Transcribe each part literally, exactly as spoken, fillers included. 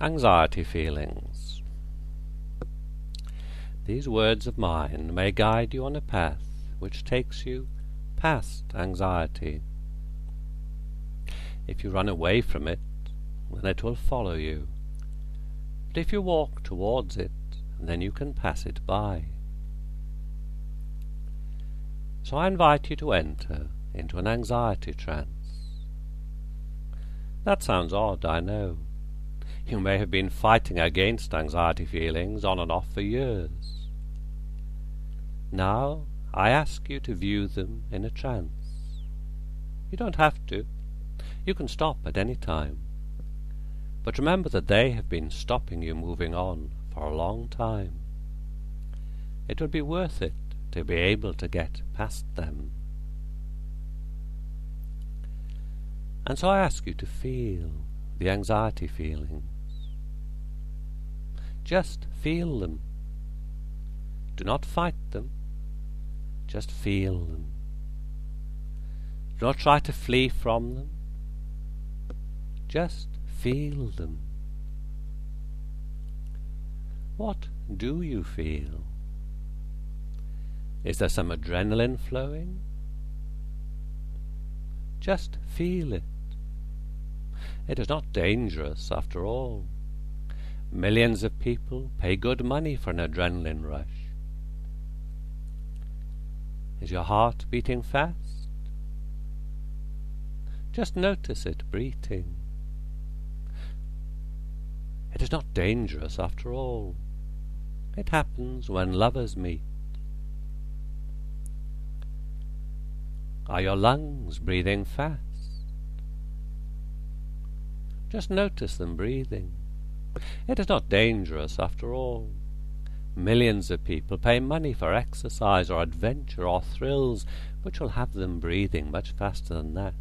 Anxiety feelings. These words of mine may guide you on a path which takes you past anxiety. If you run away from it, then it will follow you. But if you walk towards it, then you can pass it by. So I invite you to enter into an anxiety trance. That sounds odd, I know. You may have been fighting against anxiety feelings on and off for years. Now I ask you to view them in a trance. You don't have to. You can stop at any time. But remember that they have been stopping you moving on for a long time. It would be worth it to be able to get past them. And so I ask you to feel the anxiety feelings. Just feel them. Do not fight them. Just feel them. Do not try to flee from them. Just feel them. What do you feel? Is there some adrenaline flowing? Just feel it. It is not dangerous after all. Millions of people pay good money for an adrenaline rush. Is your heart beating fast? Just notice it beating. It is not dangerous after all. It happens when lovers meet. Are your lungs breathing fast? Just notice them breathing. It is not dangerous after all. Millions of people pay money for exercise or adventure or thrills which will have them breathing much faster than that.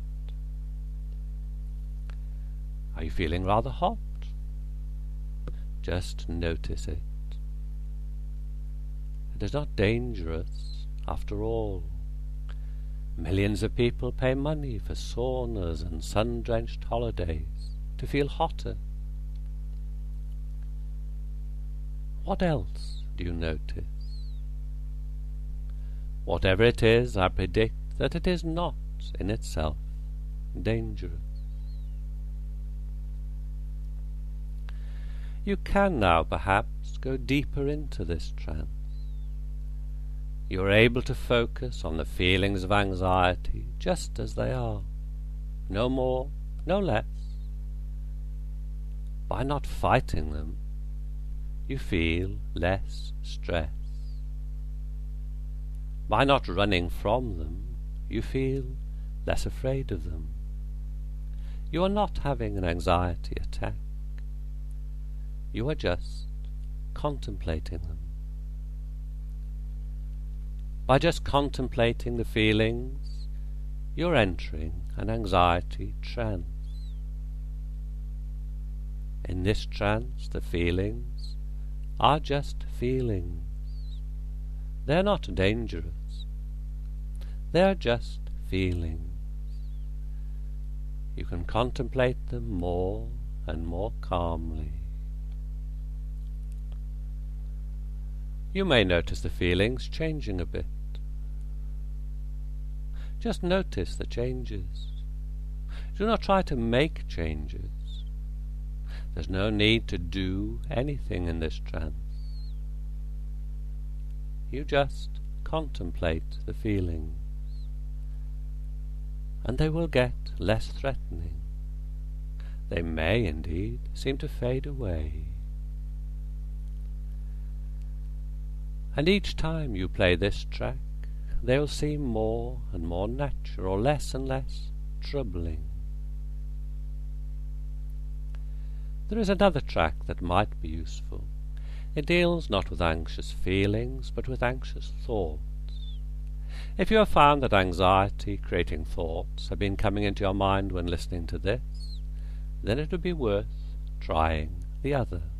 Are you feeling rather hot? Just notice it. It is not dangerous after all. Millions of people pay money for saunas and sun-drenched holidays to feel hotter. What else do you notice? Whatever it is, I predict that it is not in itself dangerous. You can now perhaps go deeper into this trance. You are able to focus on the feelings of anxiety just as they are, no more, no less. By not fighting them, you feel less stress. By not running from them, you feel less afraid of them. You are not having an anxiety attack. You are just contemplating them. By just contemplating the feelings, you're entering an anxiety trance. In this trance, the feelings are just feelings. They're not dangerous. They're just feelings. You can contemplate them more and more calmly. You may notice the feelings changing a bit. Just notice the changes. Do not try to make changes. There's no need to do anything in this trance. You just contemplate the feelings, and they will get less threatening. They may indeed seem to fade away. And each time you play this track, they will seem more and more natural, less and less troubling. There is another track that might be useful. It deals not with anxious feelings, but with anxious thoughts. If you have found that anxiety creating thoughts have been coming into your mind when listening to this, then it would be worth trying the other.